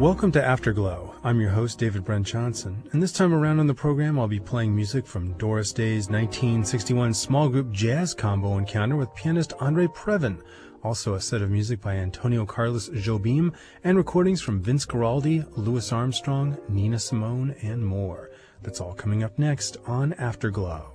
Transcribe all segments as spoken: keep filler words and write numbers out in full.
Welcome to Afterglow. I'm your host, David Brent Johnson, and this time around on the program, I'll be playing music from Doris Day's nineteen sixty-one small group jazz combo encounter with pianist Andre Previn, also a set of music by Antonio Carlos Jobim, and recordings from Vince Guaraldi, Louis Armstrong, Nina Simone, and more. That's all coming up next on Afterglow.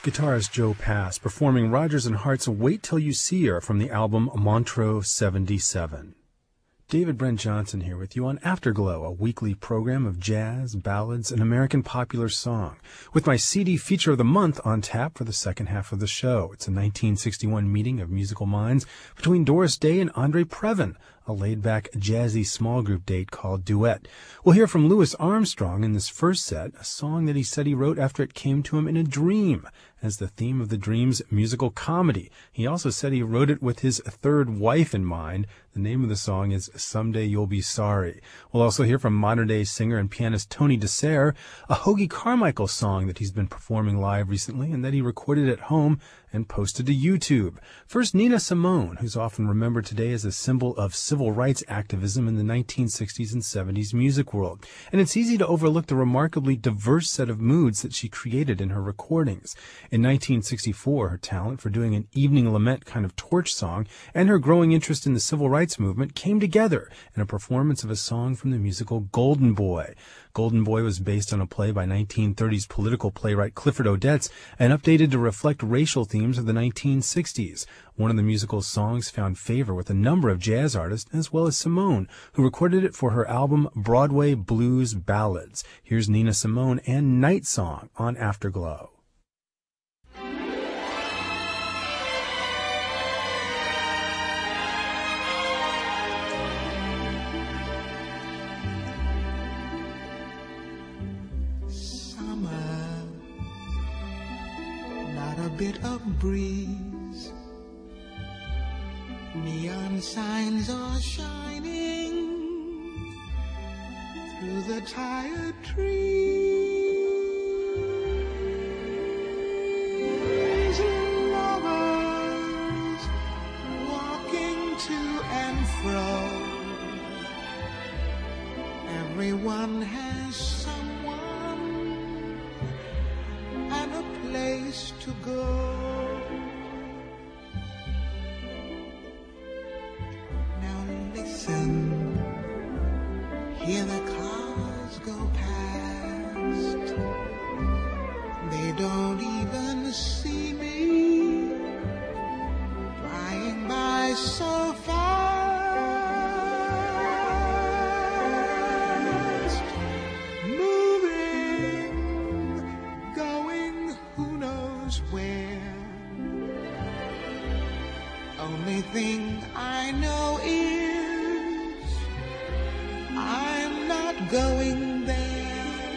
guitarist Joe Pass performing Rodgers and Hart's Wait Till You See Her from the album Montreux seventy-seven. David Brent Johnson here with you on Afterglow, a weekly program of jazz, ballads, and American popular song, with my C D feature of the month on tap for the second half of the show. It's a nineteen sixty-one meeting of musical minds between Doris Day and Andre Previn, a laid-back, jazzy small group date called Duet. We'll hear from Louis Armstrong in this first set, a song that he said he wrote after it came to him in a dream, as the theme of the dream's musical comedy. He also said he wrote it with his third wife in mind. The name of the song is Someday You'll Be Sorry. We'll also hear from modern-day singer and pianist Tony Dessert, a Hoagy Carmichael song that he's been performing live recently and that he recorded at home and posted to YouTube. First, Nina Simone, who's often remembered today as a symbol of civil rights activism in the nineteen sixties and seventies music world. And it's easy to overlook the remarkably diverse set of moods that she created in her recordings. In nineteen sixty-four, her talent for doing an evening lament kind of torch song and her growing interest in the civil rights movement came together in a performance of a song from the musical Golden Boy. Golden Boy was based on a play by nineteen thirties political playwright Clifford Odets and updated to reflect racial themes of the nineteen sixties. One of the musical's songs found favor with a number of jazz artists as well as Simone, who recorded it for her album Broadway Blues Ballads. Here's Nina Simone and Night Song on Afterglow. Bit of breeze, neon signs are shining through the tired trees. Lovers walking to and fro, everyone has someone and a place to go. Now listen, hear the cars go past. They don't even see me, flying by so fast. Moving, going who knows where. Only thing I know is I'm not going there.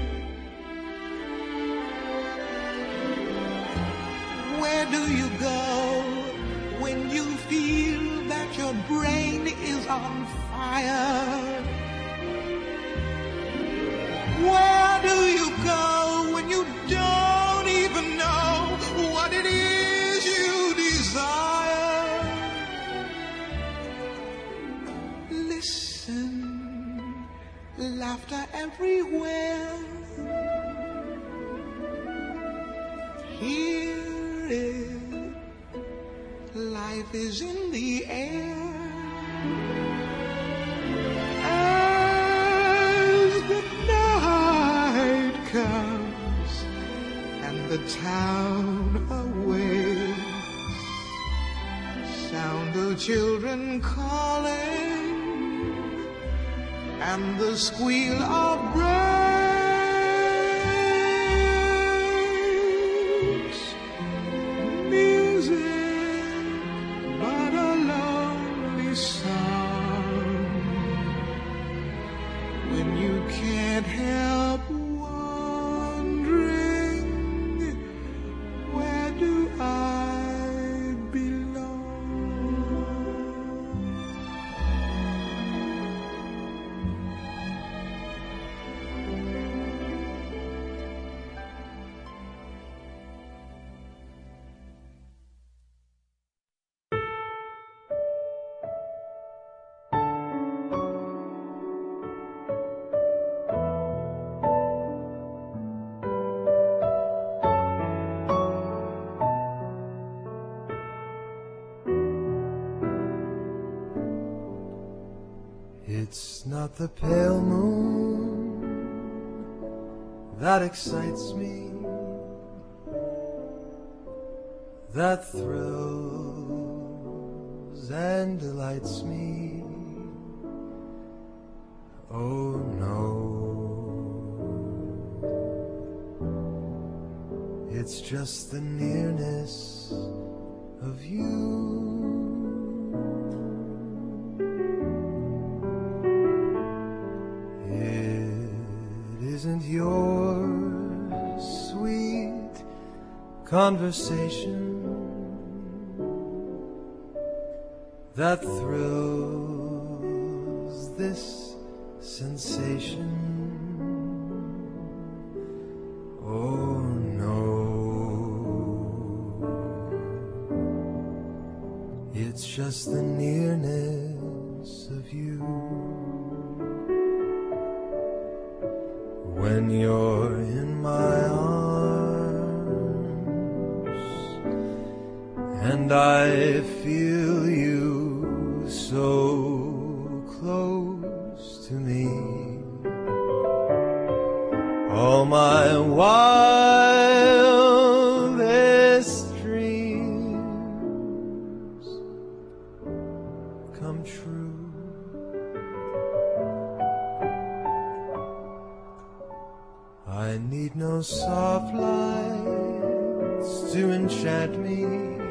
Where do you go when you feel that your brain is on fire? Where do you go when you don't even know what it is you desire? Listen, laughter everywhere. Hear it, life is in the air. As the night comes and the town awakes, sound of children calling and the squeal of brakes. Music, but a lonely song when you can't help wondering, where do I belong? It's not the pale moon that excites me, that thrills and delights me. Oh no, it's just the nearness of you. It isn't your sweet conversation that thrills this sensation. Oh no, it's just the nearness of you. When you're in my arms and I feel you so close to me, all my wildest dreams come true. I need no soft lights to enchant me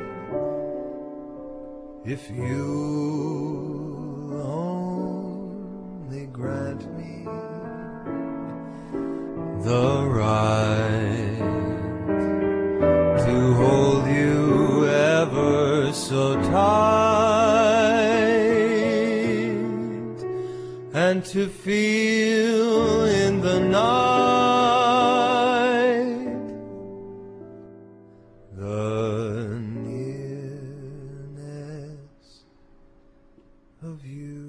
if you only grant me the right to hold you ever so tight and to feel in the night the nearness of you.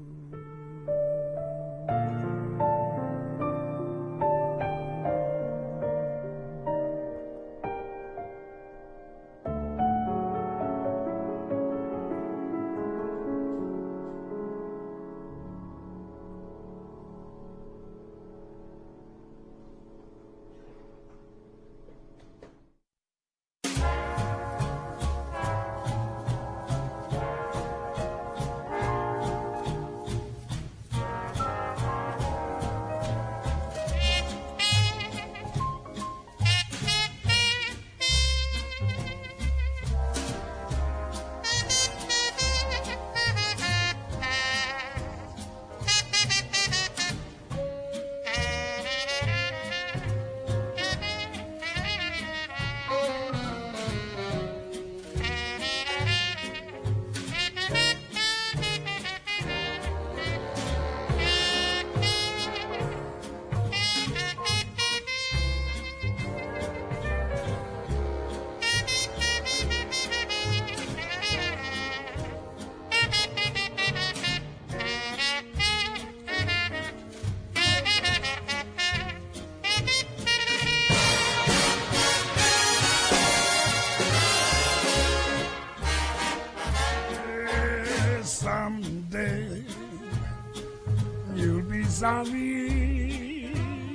Someday you'll be sorry.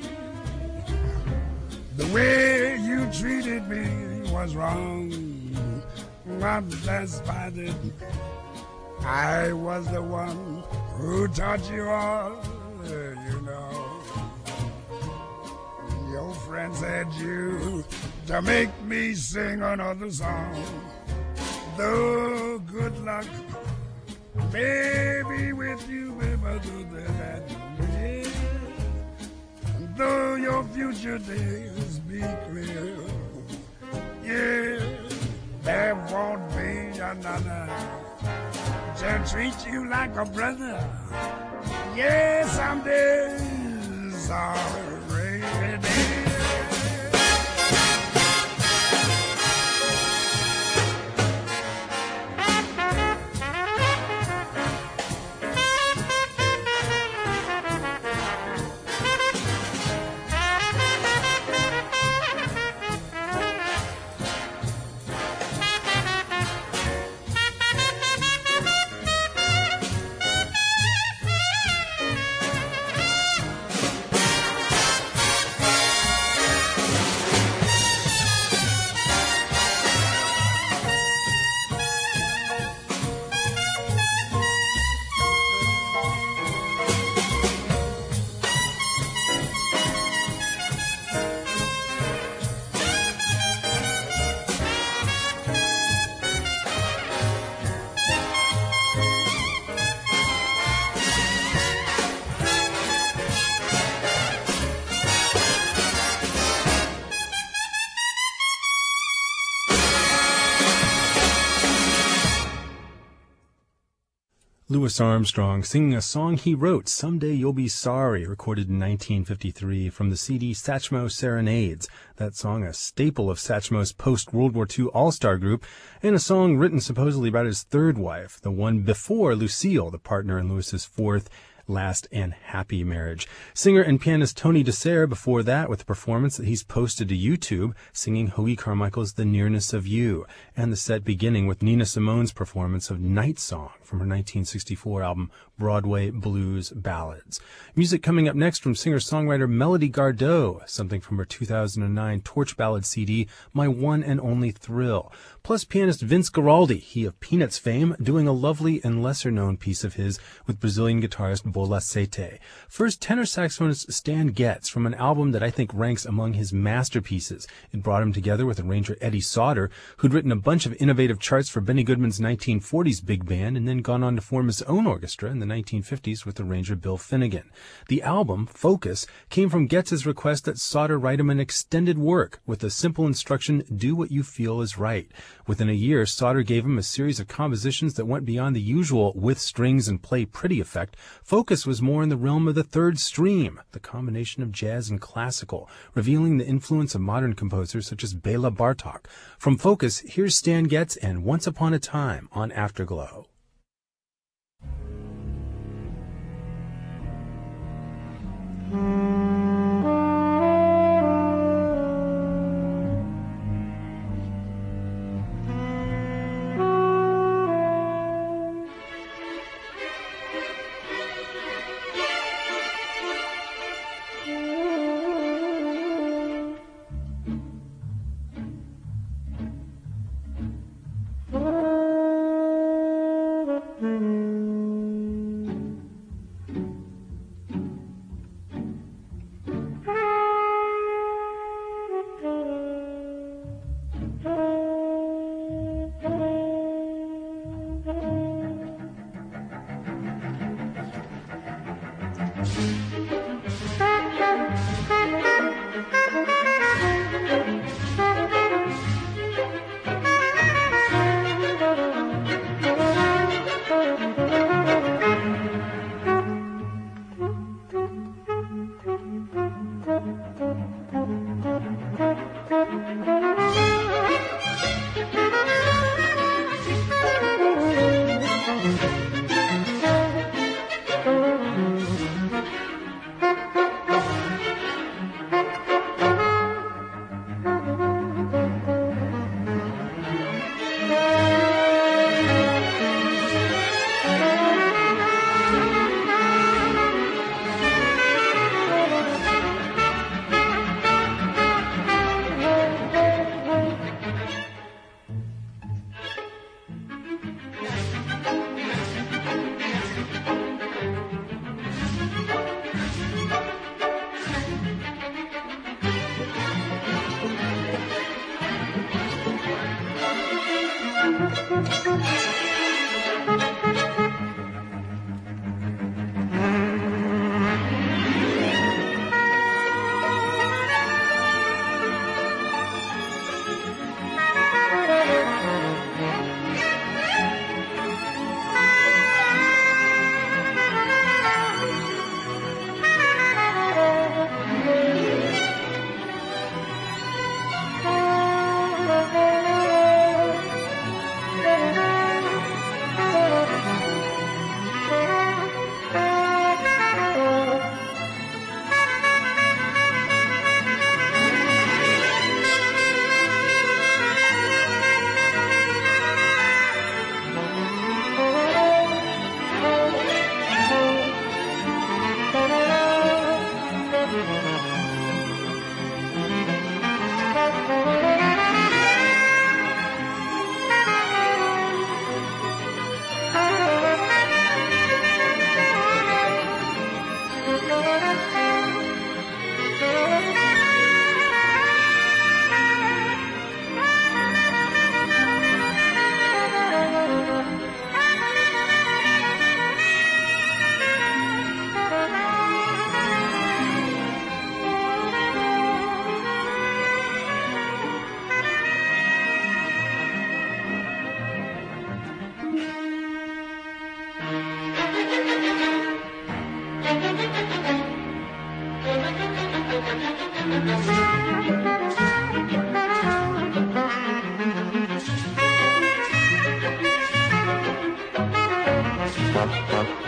The way you treated me was wrong, but despite it, I was the one who taught you all, you know. Your friends had you to make me sing another song. Though good luck maybe with you, ever do that. And though your future days be clear, yeah, there won't be another to treat you like a brother. Yeah, some days are rainy days. Louis Armstrong singing a song he wrote, Someday You'll Be Sorry, recorded in nineteen fifty-three from the C D Satchmo Serenades. That song, a staple of Satchmo's post-World War Two all-star group, and a song written supposedly about his third wife, the one before Lucille, the partner in Louis's fourth, last, and happy marriage. Singer and pianist Tony DeSere before that with a performance that he's posted to YouTube, singing Hoagy Carmichael's The Nearness of You, and the set beginning with Nina Simone's performance of Night Song from her nineteen sixty-four album Broadway Blues Ballads. Music coming up next from singer-songwriter Melody Gardot, something from her two thousand nine Torch Ballad C D, My One and Only Thrill. Plus pianist Vince Guaraldi, he of Peanuts fame, doing a lovely and lesser-known piece of his with Brazilian guitarist Bola Sete. First, tenor saxophonist Stan Getz from an album that I think ranks among his masterpieces. It brought him together with arranger Eddie Sauter, who'd written a bunch of innovative charts for Benny Goodman's nineteen forties big band and then gone on to form his own orchestra in the nineteen fifties with arranger Bill Finnegan. The album, Focus, came from Getz's request that Sauter write him an extended work with a simple instruction, do what you feel is right. Within a year, Sauter gave him a series of compositions that went beyond the usual with strings and play pretty effect. Focus was more in the realm of the third stream, the combination of jazz and classical, revealing the influence of modern composers such as Bela Bartok. From Focus, here's Stan Getz and Once Upon a Time on Afterglow.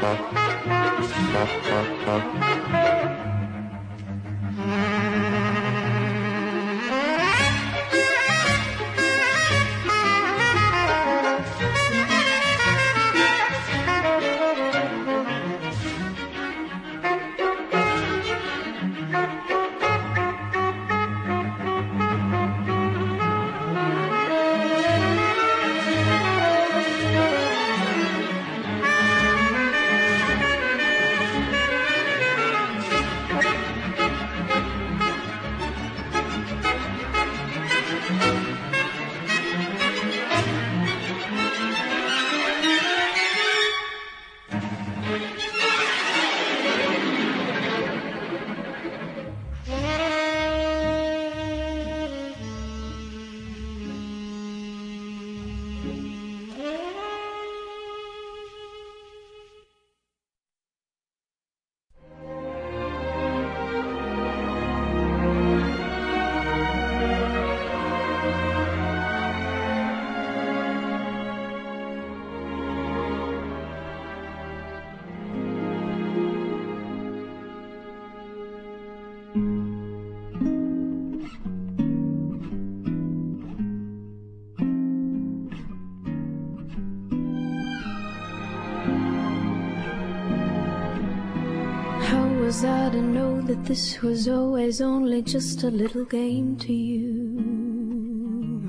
Was I to know that this was always only just a little game to you?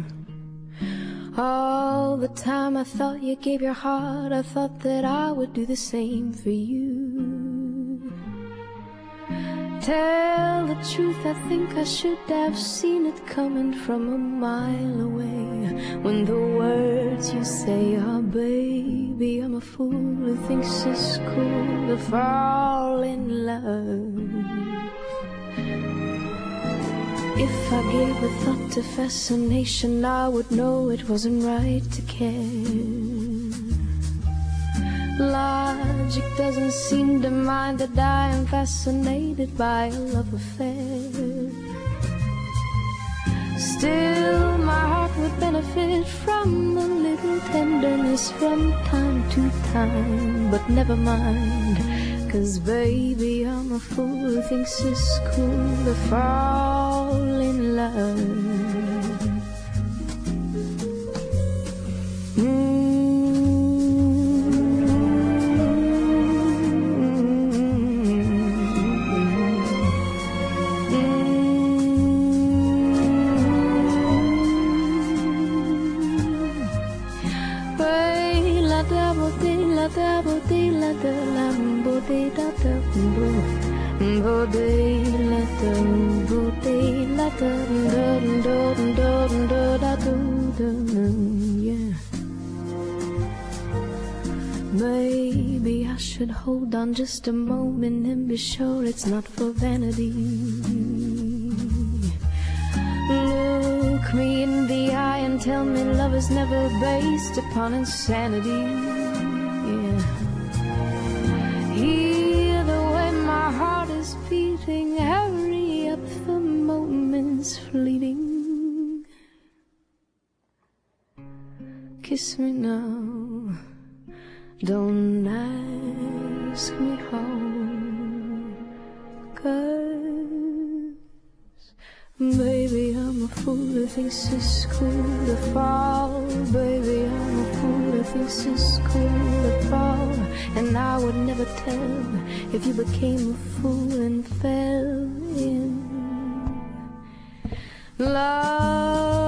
All the time I thought you gave your heart, I thought that I would do the same for you. Tell the truth, I think I should have seen it coming from a mile away. When the words you say are, baby, I'm a fool who thinks it's cool to fall in love. If I gave a thought to fascination, I would know it wasn't right to care. Logic doesn't seem to mind that I am fascinated by a love affair. Still, my heart would benefit from a little tenderness from time to time. But never mind, 'cause baby, I'm a fool who thinks it's cool to fall in love. Mm. Yeah. Maybe I should hold on just a moment and be sure it's not for vanity. Look me in the eye and tell me love is never based upon insanity. Yeah. Hear the way my heart is beating, hurry up, the moment's fleeting. Kiss me now, don't ask me how, 'cause baby, I'm a fool who thinks it's cool to fall. Baby, I'm a fool who thinks it's cool to fall. And I would never tell if you became a fool and fell in love.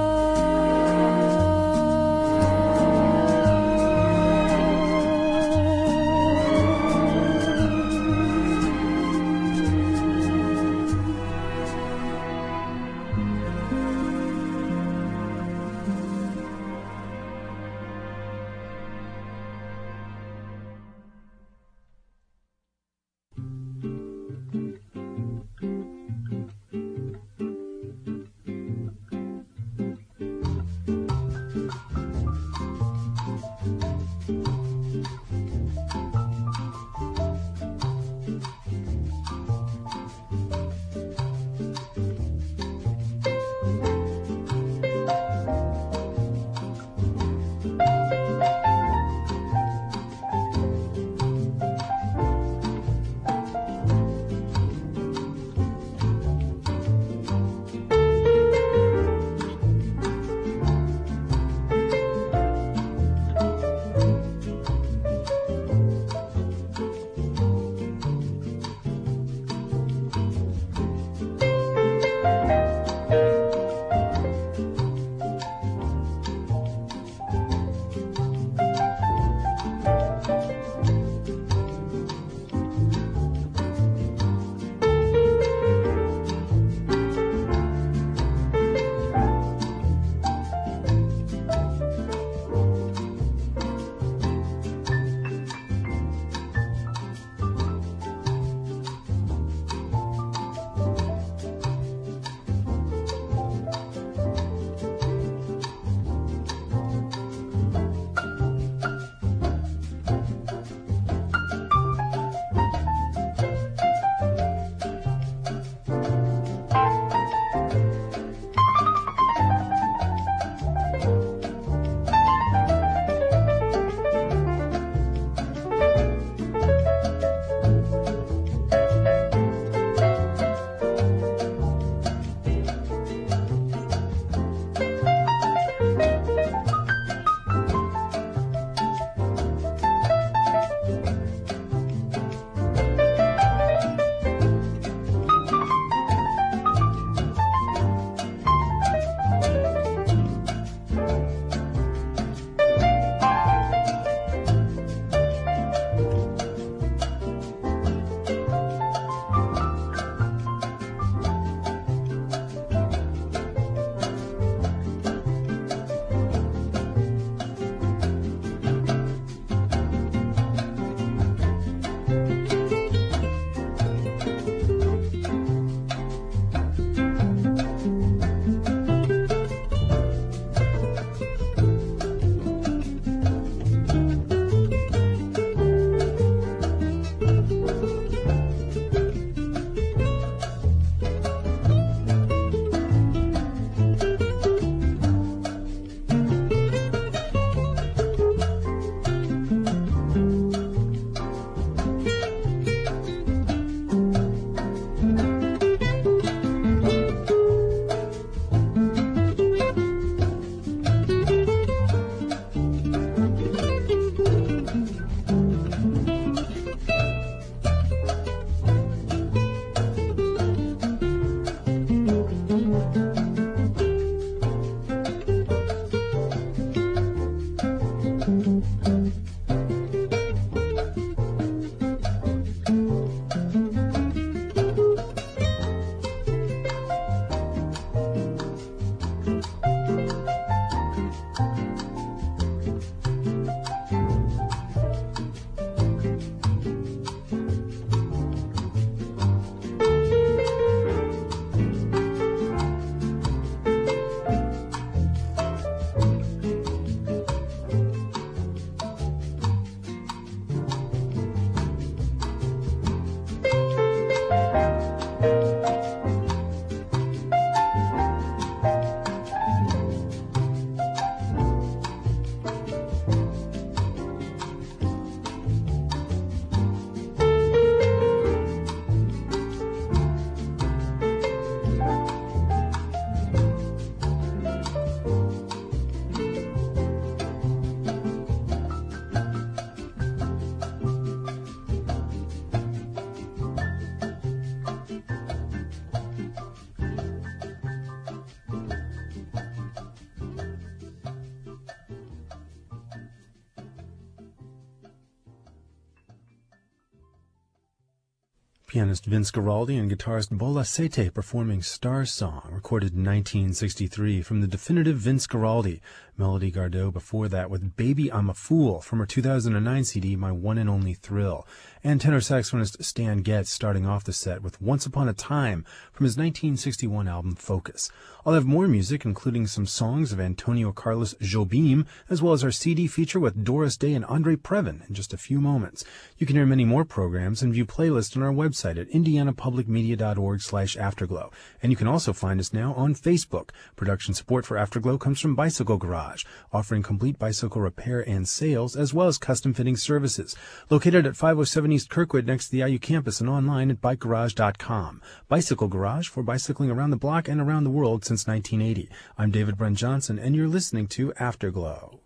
Pianist Vince Guaraldi and guitarist Bola Sete performing Star Song, recorded in nineteen sixty-three from the definitive Vince Guaraldi. Melody Gardot before that with Baby I'm a Fool from her two thousand nine C D My One and Only Thrill. And tenor saxophonist Stan Getz starting off the set with Once Upon a Time from his nineteen sixty-one album Focus. I'll have more music, including some songs of Antonio Carlos Jobim, as well as our C D feature with Doris Day and Andre Previn in just a few moments. You can hear many more programs and view playlists on our website at indianapublicmedia.org slash Afterglow. And you can also find us now on Facebook. Production support for Afterglow comes from Bicycle Garage, offering complete bicycle repair and sales, as well as custom fitting services. Located at five oh seven East Kirkwood next to the I U campus and online at bike garage dot com. Bicycle Garage for bicycling around the block and around the world since nineteen eighty. I'm David Brent Johnson, and you're listening to Afterglow.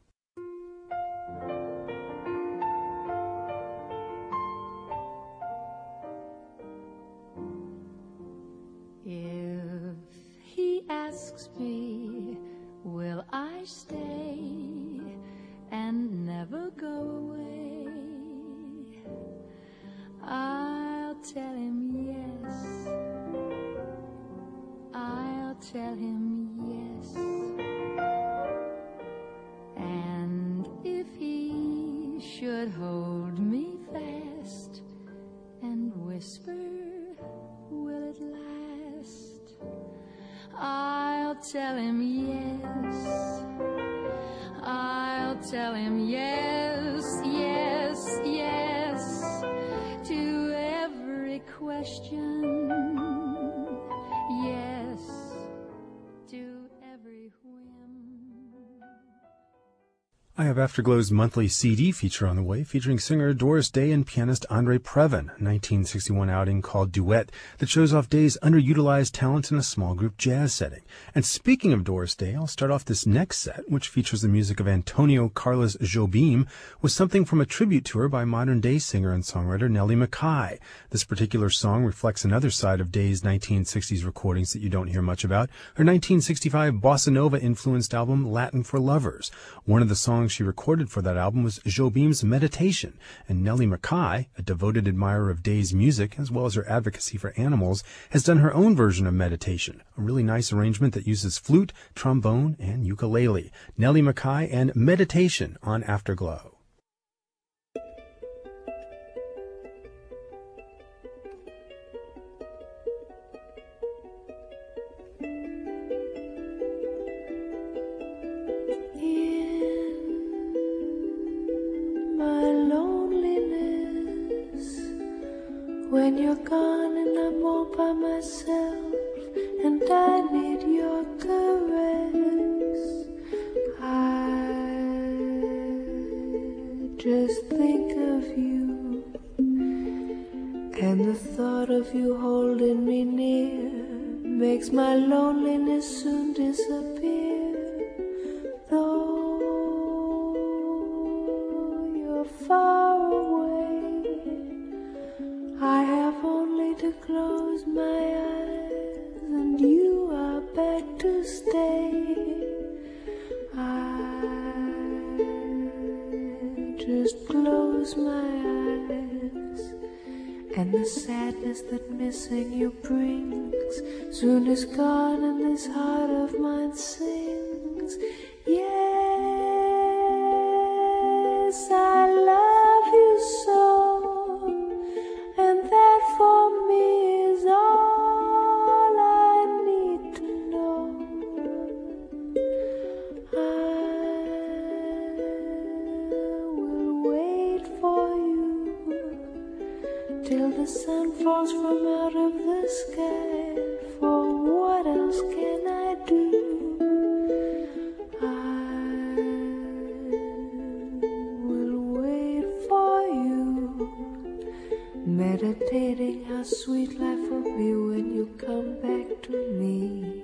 If he asks me, will I stay and never go away? I'll tell him yes. I'll tell him yes. And if he should hold me fast and whisper, will it last? I'll tell him yes. I'll tell him yes, yes, yes to every question. Yes to every whim. I have Afterglow's monthly C D feature on the way, featuring singer Doris Day and pianist Andre Previn, a nineteen sixty-one outing called Duet that shows off Day's underutilized talent in a small group jazz setting. And speaking of Doris Day, I'll start off this next set, which features the music of Antonio Carlos Jobim, with something from a tribute to her by modern-day singer and songwriter Nellie McKay. This particular song reflects another side of Day's nineteen sixties recordings that you don't hear much about, her nineteen sixty-five bossa nova-influenced album Latin for Lovers. One of the songs she recorded for that album was Jobim's Meditation, and Nellie McKay, a devoted admirer of Day's music as well as her advocacy for animals, has done her own version of Meditation, a really nice arrangement that uses flute, trombone, and ukulele. Nellie McKay and Meditation on Afterglow. When you're gone and I'm all by myself and I need your caress, I just think of you, and the thought of you holding me near makes my loneliness soon disappear. Though you're far away, I have only to close my eyes and you are back to stay. I just close my eyes, and the sadness that missing you brings soon is gone, and this heart of mine sings. Yes, I love you so, and that for me is all I need to know. I will wait for you till the sun falls from out of the sky, for what else can I do? I will wait for you, meditating how sweet life will be when you come back to me.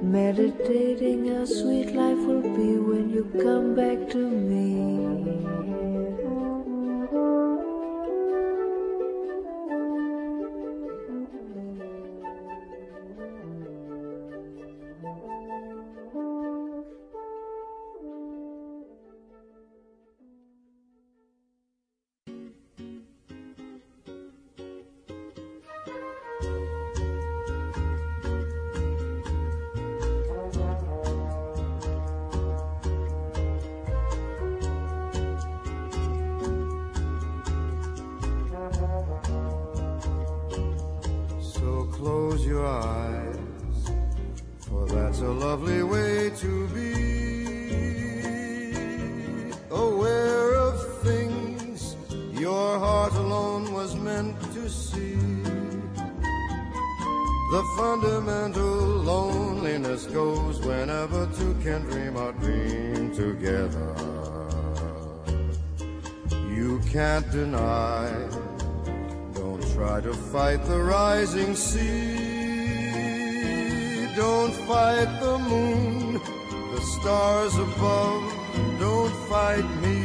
meditating how sweet life will be when you come back to me. Close your eyes, for that's a lovely way to be. Aware of things your heart alone was meant to see. The fundamental loneliness goes whenever two can dream or dream together. You can't deny. Try to fight the rising sea. Don't fight the moon, the stars above. Don't fight me.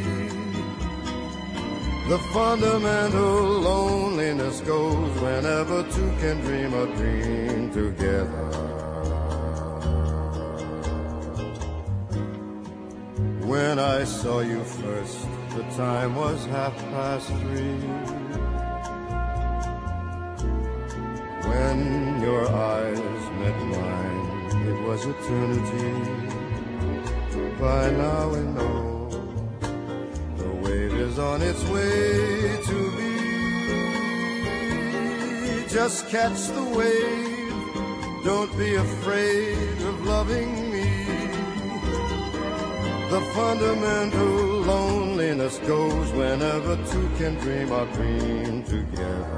The fundamental loneliness goes whenever two can dream a dream together. When I saw you first, the time was half past three. When your eyes met mine, it was eternity. By now we know the wave is on its way to be. Just catch the wave, don't be afraid of loving me. The fundamental loneliness goes whenever two can dream or dream together.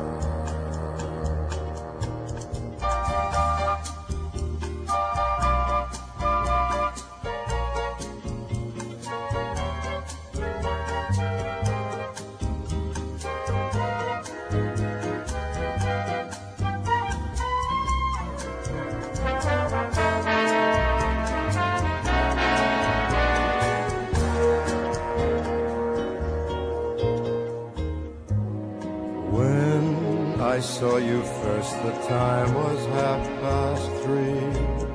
I saw you first, the time was half past three.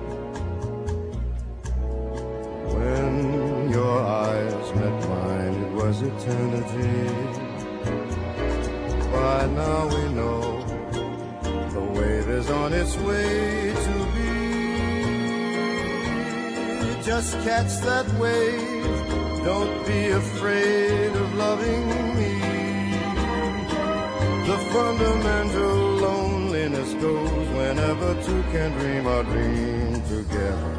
When your eyes met mine, it was eternity. By now we know the wave is on its way to be. Just catch that wave, don't be afraid of loving me. The fundamental loneliness goes whenever two can dream or dream together.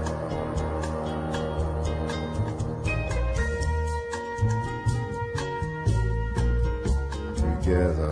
Together.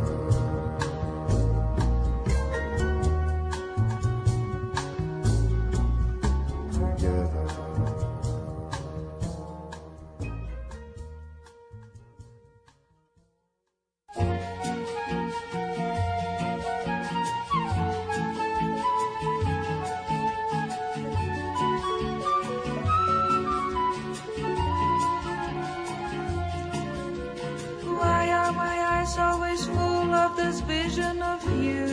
Always full of this vision of you.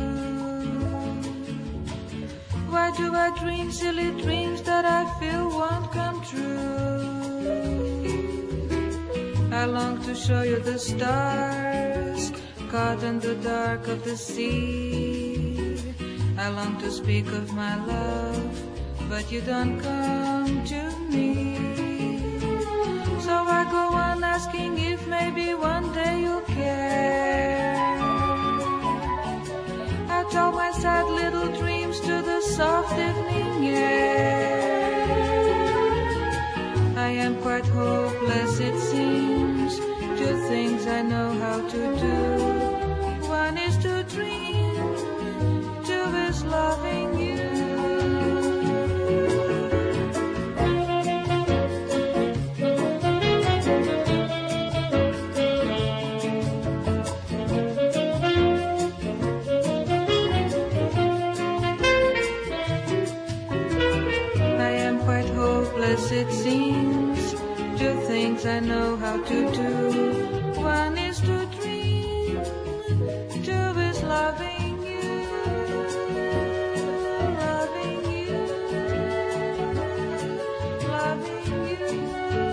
Why do I dream silly dreams that I feel won't come true? I long to show you the stars caught in the dark of the sea. I long to speak of my love, but you don't come to me. So I go on asking if maybe one day you'll care. I tell my sad little dreams to the soft evening air. I am quite hopeless, it seems. Two things I know how to do. One is to dream, two is loving you. it seems. Two things I know how to do. One is to dream, two is loving you, loving you, loving you.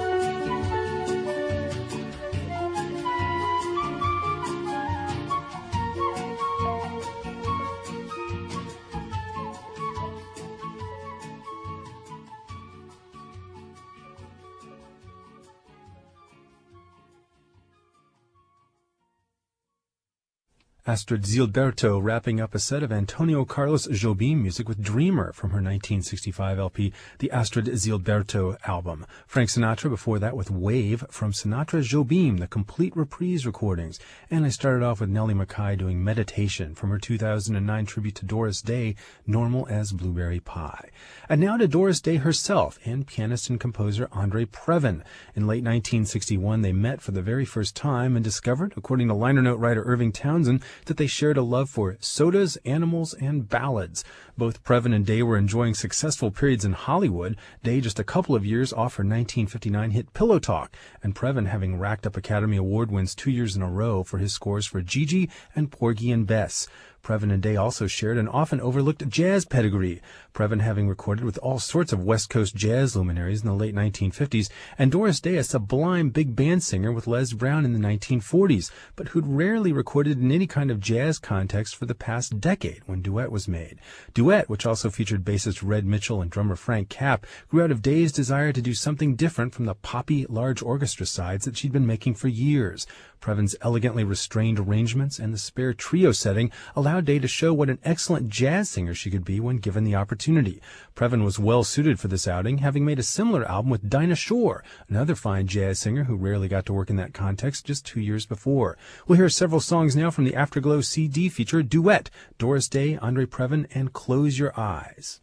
Astrid Gilberto wrapping up a set of Antonio Carlos Jobim music with Dreamer from her nineteen sixty-five L P, the Astrid Gilberto album. Frank Sinatra before that with Wave from Sinatra Jobim, the complete reprise recordings. And I started off with Nellie McKay doing Meditation from her two thousand nine tribute to Doris Day, Normal as Blueberry Pie. And now to Doris Day herself and pianist and composer Andre Previn. In late nineteen sixty-one, they met for the very first time and discovered, according to liner note writer Irving Townsend, that they shared a love for sodas, animals, and ballads. Both Previn and Day were enjoying successful periods in Hollywood, Day just a couple of years off her nineteen fifty-nine hit Pillow Talk, and Previn having racked up Academy Award wins two years in a row for his scores for Gigi and Porgy and Bess. Previn and Day also shared an often overlooked jazz pedigree, Previn having recorded with all sorts of West Coast jazz luminaries in the late nineteen fifties, and Doris Day a sublime big band singer with Les Brown in the nineteen forties, but who'd rarely recorded in any kind of jazz context for the past decade when Duet was made. Duet, which also featured bassist Red Mitchell and drummer Frank Capp, grew out of Day's desire to do something different from the poppy, large orchestra sides that she'd been making for years. Previn's elegantly restrained arrangements and the spare trio setting allowed Day to show what an excellent jazz singer she could be when given the opportunity. Previn was well suited for this outing, having made a similar album with Dinah Shore, another fine jazz singer who rarely got to work in that context just two years before. We'll hear several songs now from the Afterglow C D feature Duet, Doris Day, Andre Previn, and Close Your Eyes.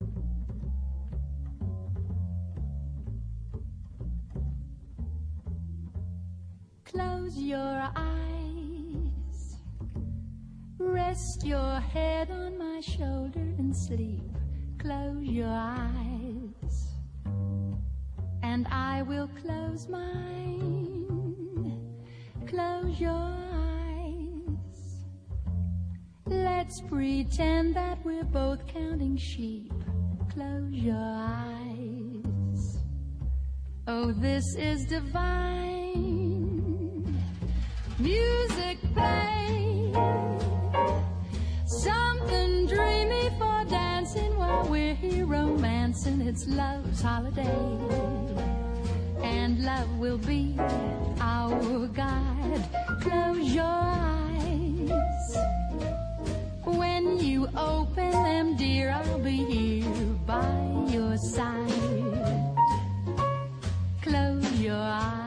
Close your eyes, rest your head on my shoulder and sleep. Close your eyes, and I will close mine. Close your eyes, let's pretend that we're both counting sheep. Close your eyes, oh this is divine. Music play, something dreamy for dancing while we're here romancing. It's love's holiday, and love will be our guide. Close your eyes, when you open them, dear, I'll be here by your side. Close your eyes.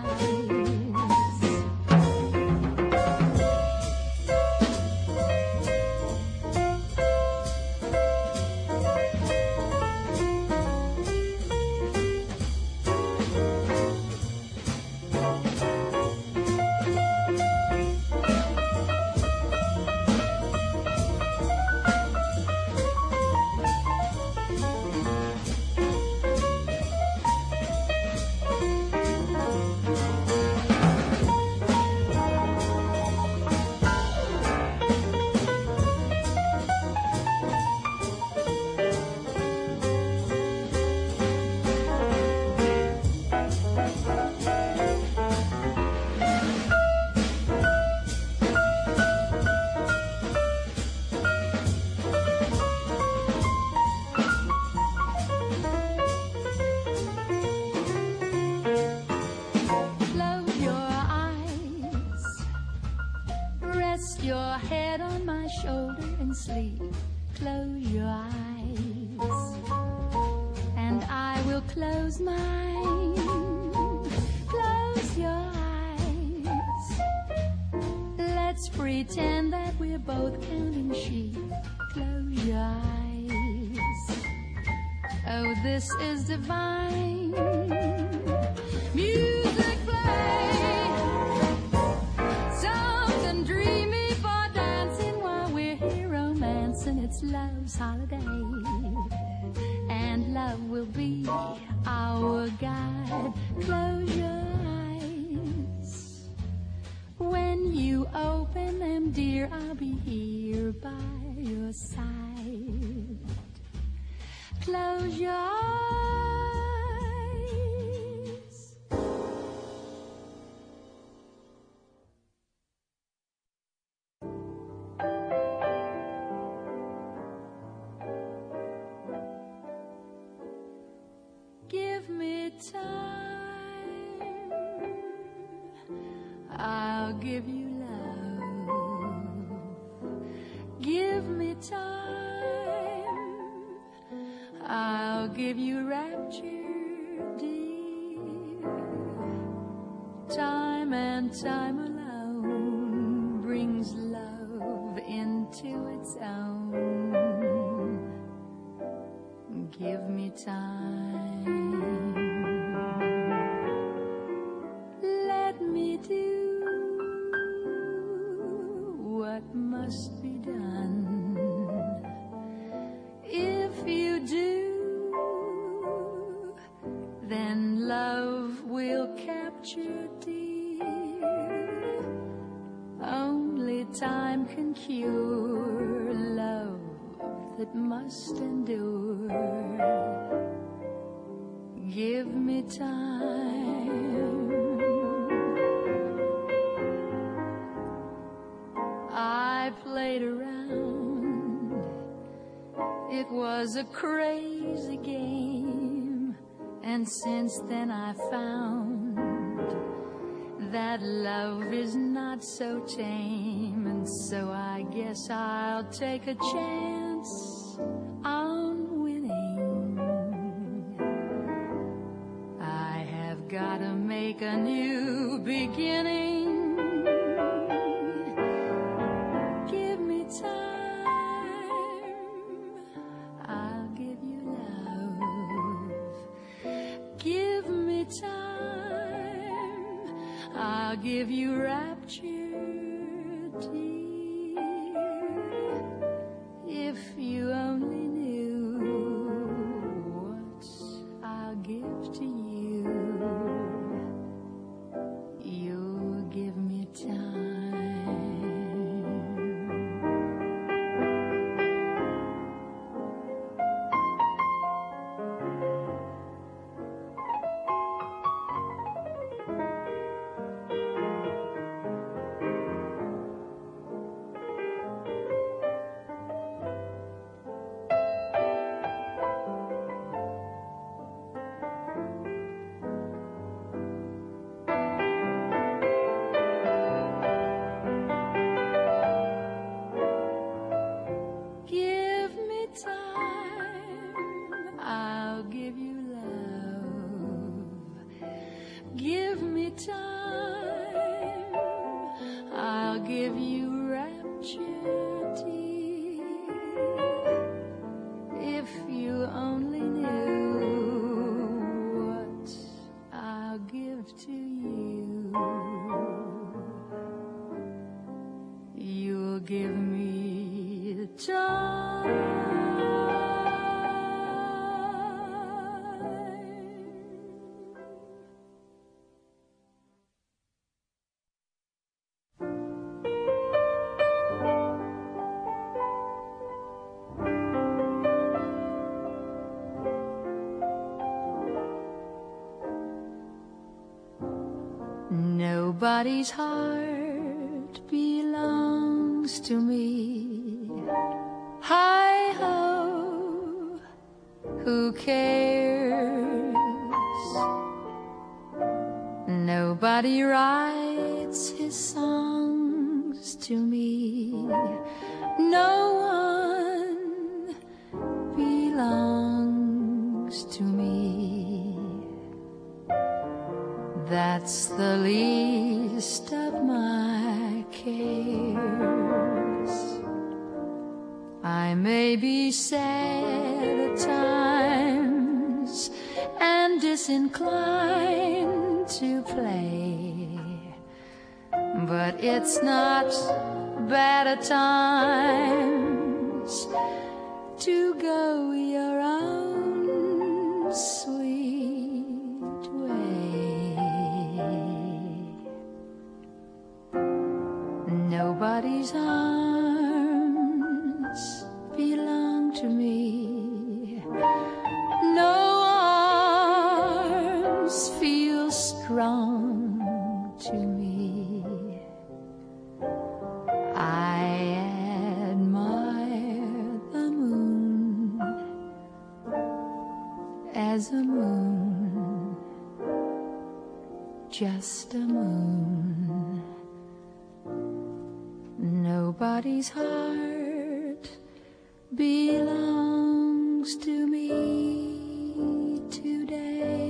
Sleep. Close your eyes, and I will close mine. Close your eyes, let's pretend that we're both counting sheep. Close your eyes, oh this is divine. Music play, something dreamy for dancing while we're here romancing. It's love's holiday, and and love will be our guide. Close your eyes. When you open them, dear, I'll be here by your side. Close your eyes. Give me time, I'll give you love. Give me time, I'll give you rapture, dear. Time and time alone brings love into its own. Give me time, let me do what must be done. If you do, then love will capture, dear. Only time can cure love that must endure. Give me time, I played around, it was a crazy game, and since then I found that love is not so tame, and so I guess I'll take a chance on winning. I have gotta make a new beginning. Give me time, I'll give you love. Give me time, I'll give you rapture, dear. If you only knew what I'll give to you, you'll give me time. Give me time, I'll give you love. Give me time, I'll give you rapture, dear. If you only knew what I'll give to you, you'll give me time. Nobody's heart belongs to me. Hi-ho, who cares? Nobody writes his songs to me. No one belongs to me. That's the least of my cares. I may be sad at times and disinclined to play, but it's not bad at times to go your own sweet way. Nobody's arms belong to me. No arms feel strong to me. I admire the moon as a moon, just a moon. Nobody's heart belongs to me today.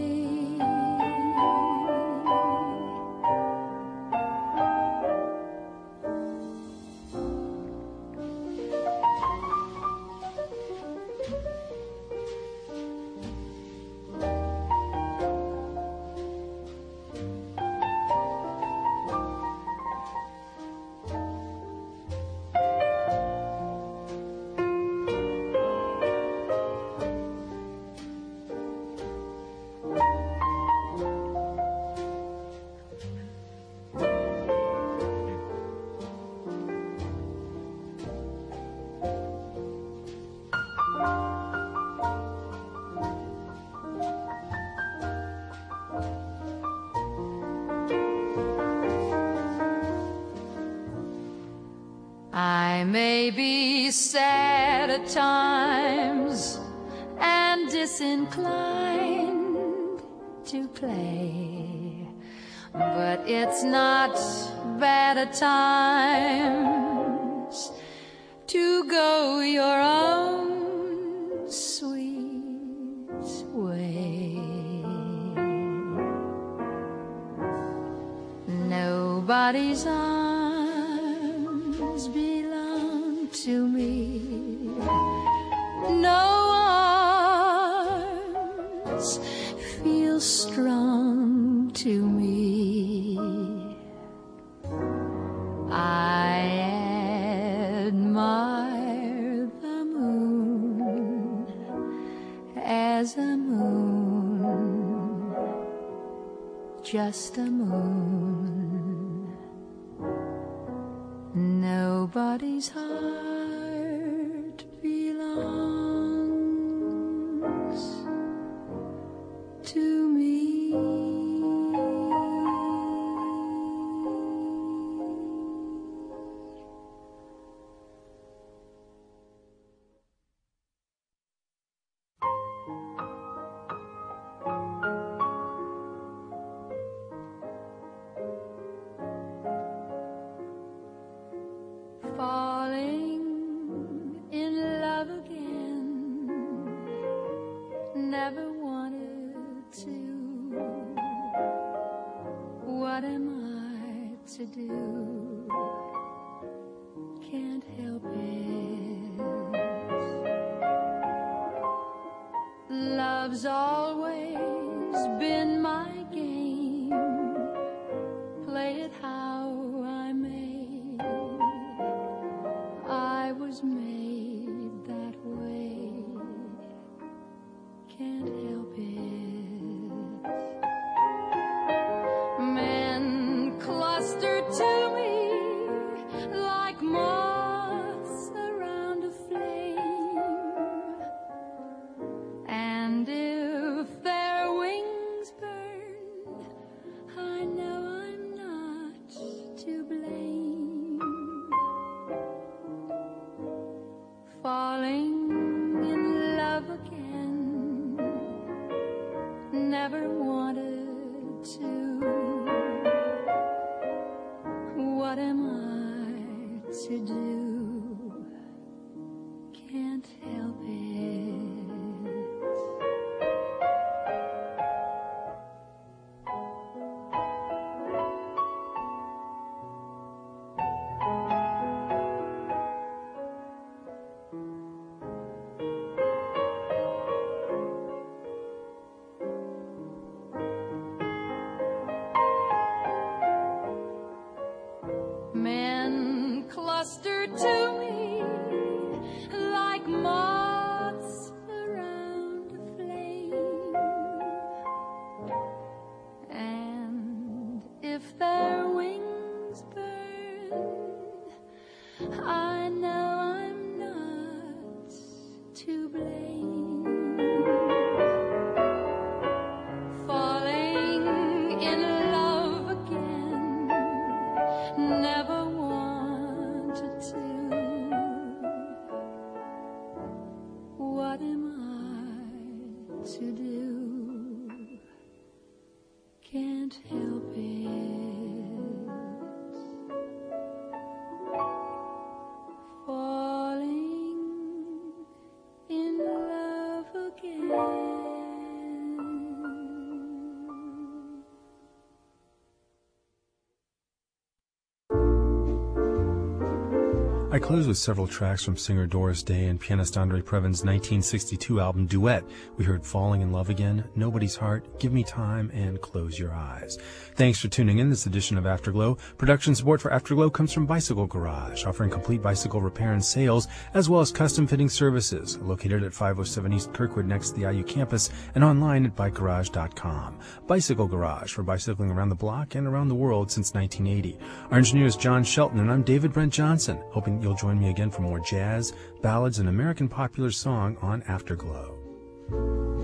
I may be sad at times and disinclined to play, but it's not bad at times to go your own sweet way. Nobody's arms belong to me. No arms feel strong to me. I admire the moon as a moon, just a moon. Nobody's heart belongs to me. Falling in love again, never wanted to. What am I to do? Can't help it. Love's always been my game. Play it how I may. I was made that way. Can't help it. Men cluster to me like moths around a flame, and if their wings burn, I know I'm not to blame. Falling in love again, never wanted to. What am I to do? Can't help it. Men clustered to blame. Falling in love again, never wanted to. What am I to do? Can't help it. Falling in love again. I close with several tracks from singer Doris Day and pianist Andre Previn's nineteen sixty-two album Duet. We heard Falling in Love Again, Nobody's Heart, Give Me Time, and Close Your Eyes. Thanks for tuning in this edition of Afterglow. Production support for Afterglow comes from Bicycle Garage, offering complete bicycle repair and sales, as well as custom fitting services, located at five oh seven East Kirkwood next to the I U campus, and online at bike garage dot com. Bicycle Garage, for bicycling around the block and around the world since nineteen eighty. Our engineer is John Shelton, and I'm David Brent Johnson, hoping you'll join me again for more jazz, ballads, and American popular song on Afterglow.